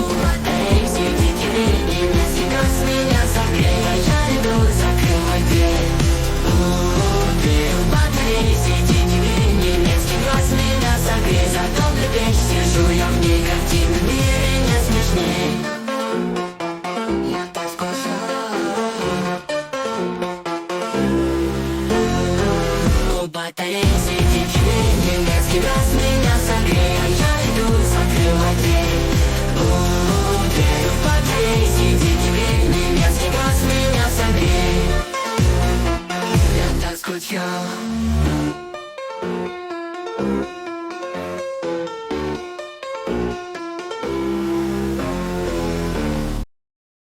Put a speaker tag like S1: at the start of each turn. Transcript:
S1: Батареи сидит кипение, сейчас меня согрей. Я иду, закрывай дверь. Батареи сидит кипение, сейчас меня согрей. За добрый печь сижу я в ней, картины намерения смешней. Я так скучал. Батареи сидит кипение, сейчас меня согрей.